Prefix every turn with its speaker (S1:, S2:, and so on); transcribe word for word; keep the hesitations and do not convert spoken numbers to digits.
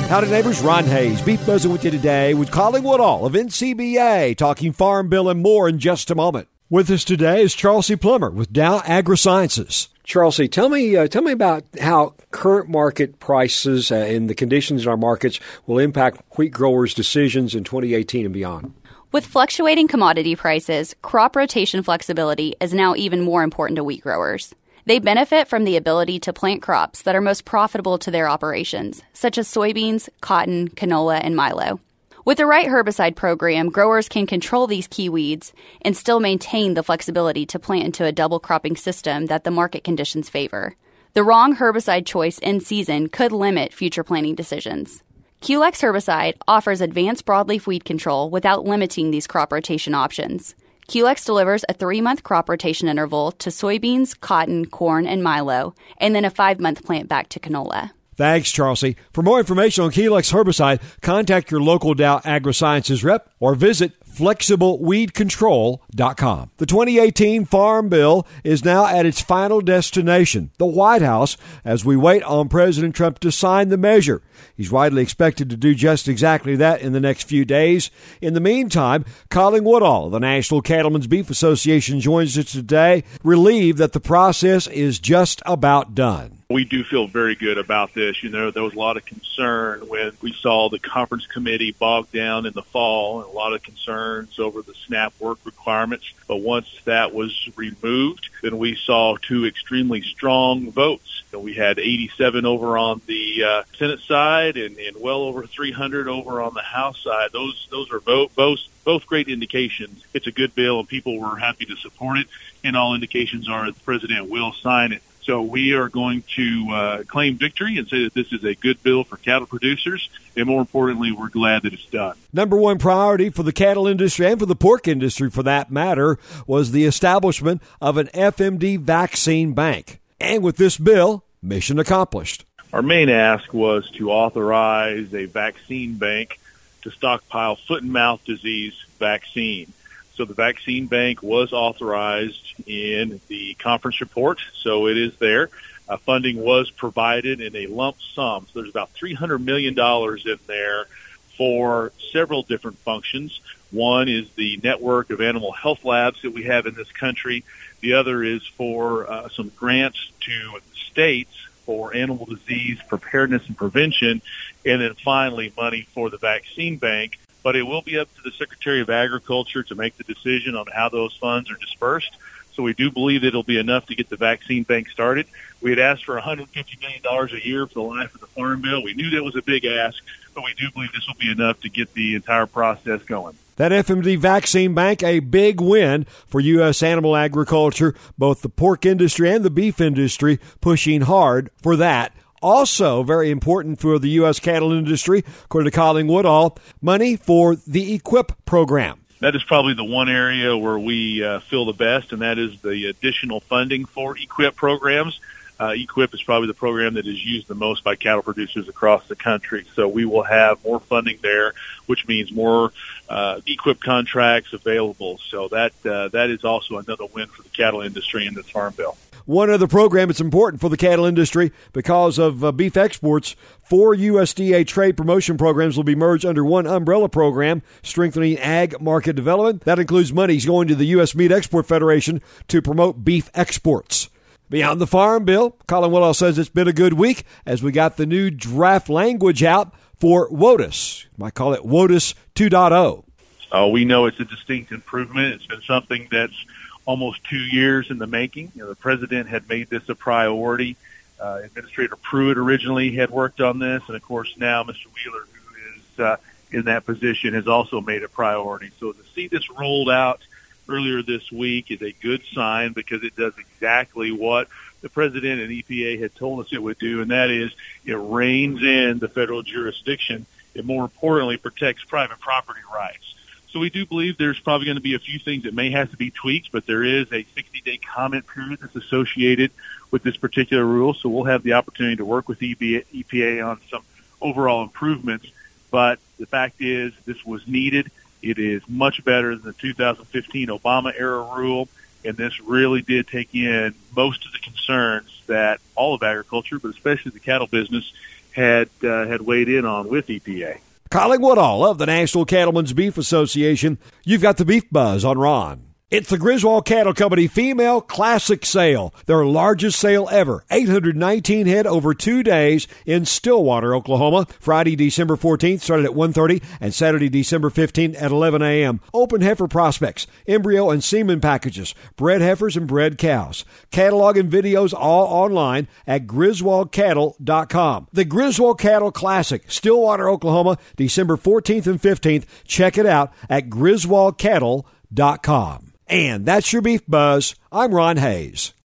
S1: Howdy neighbors, Ron Hayes, Beef Buzzing with you today with Colin Woodall of N C B A, talking Farm Bill and more in just a moment. With us today is Charles C. Plummer with Dow AgroSciences. Charles C., tell me, uh, tell me about how current market prices uh, and the conditions in our markets will impact wheat growers' decisions in twenty eighteen and beyond.
S2: With fluctuating commodity prices, crop rotation flexibility is now even more important to wheat growers. They benefit from the ability to plant crops that are most profitable to their operations, such as soybeans, cotton, canola, and milo. With the right herbicide program, growers can control these key weeds and still maintain the flexibility to plant into a double cropping system that the market conditions favor. The wrong herbicide choice in season could limit future planting decisions. Culex herbicide offers advanced broadleaf weed control without limiting these crop rotation options. Culex delivers a three-month crop rotation interval to soybeans, cotton, corn, and milo, and then a five-month plant back to canola.
S1: Thanks, Charles C. For more information on Culex herbicide, contact your local Dow AgroSciences rep or visit flexible weed control dot com. The twenty eighteen Farm Bill is now at its final destination, the White House, as we wait on President Trump to sign the measure. He's widely expected to do just exactly that in the next few days. In the meantime, Colin Woodall of the National Cattlemen's Beef Association joins us today, relieved that the process is just about done.
S3: We do feel very good about this. You know, there was a lot of concern when we saw the conference committee bogged down in the fall, and a lot of concerns over the SNAP work requirements. But once that was removed, then we saw two extremely strong votes. So we had eighty-seven over on the uh, Senate side and, and well over three hundred over on the House side. Those those are both, both both great indications. It's a good bill, and people were happy to support it. And all indications are that the president will sign it. So we are going to uh, claim victory and say that this is a good bill for cattle producers, and more importantly, we're glad that it's done.
S1: Number one priority for the cattle industry and for the pork industry, for that matter, was the establishment of an F M D vaccine bank. And with this bill, mission accomplished.
S3: Our main ask was to authorize a vaccine bank to stockpile foot and mouth disease vaccine. So the vaccine bank was authorized in the conference report, so it is there. Uh, funding was provided in a lump sum. So there's about three hundred million dollars in there for several different functions. One is the network of animal health labs that we have in this country. The other is for uh, some grants to states for animal disease preparedness and prevention. And then finally, money for the vaccine bank. But it will be up to the Secretary of Agriculture to make the decision on how those funds are dispersed. So we do believe that it'll be enough to get the vaccine bank started. We had asked for one hundred fifty million dollars a year for the life of the Farm Bill. We knew that was a big ask, but we do believe this will be enough to get the entire process going.
S1: That F M D vaccine bank, a big win for U S animal agriculture, both the pork industry and the beef industry pushing hard for that. Also very important for the U S cattle industry, according to Colin Woodall, money for the EQIP program.
S3: That is probably the one area where we uh, feel the best, and that is the additional funding for EQIP programs. Uh, EQIP is probably the program that is used the most by cattle producers across the country. So we will have more funding there, which means more uh, EQIP contracts available. So that uh, that is also another win for the cattle industry in this Farm Bill.
S1: One other program that's important for the cattle industry because of uh, beef exports. Four U S D A trade promotion programs will be merged under one umbrella program, strengthening ag market development. That includes monies going to the U S Meat Export Federation to promote beef exports. Beyond the Farm Bill, Colin Woodall says it's been a good week as we got the new draft language out for WOTUS. You might call it WOTUS two point oh.
S3: Uh, we know it's a distinct improvement. It's been something that's almost two years in the making. You know, the president had made this a priority. Uh, Administrator Pruitt originally had worked on this, and of course now Mister Wheeler, who is uh, in that position, has also made a priority. So to see this rolled out earlier this week is a good sign because it does exactly what the president and E P A had told us it would do, and that is it reins in the federal jurisdiction. It more importantly protects private property rights. So we do believe there's probably going to be a few things that may have to be tweaked, but there is a sixty-day comment period that's associated with this particular rule. So we'll have the opportunity to work with E P A on some overall improvements. But the fact is this was needed. It is much better than the two thousand fifteen Obama-era rule, and this really did take in most of the concerns that all of agriculture, but especially the cattle business, had uh, had weighed in on with E P A.
S1: Colin Woodall of the National Cattlemen's Beef Association. You've got the Beef Buzz on Ron. It's the Griswold Cattle Company Female Classic Sale, their largest sale ever. eight hundred nineteen head over two days in Stillwater, Oklahoma. Friday, December fourteenth, started at one thirty, and Saturday, December fifteenth at eleven a.m. Open heifer prospects, embryo and semen packages, bred heifers and bred cows. Catalog and videos all online at griswold cattle dot com. The Griswold Cattle Classic, Stillwater, Oklahoma, December fourteenth and fifteenth. Check it out at griswold cattle dot com. And that's your Beef Buzz. I'm Ron Hayes.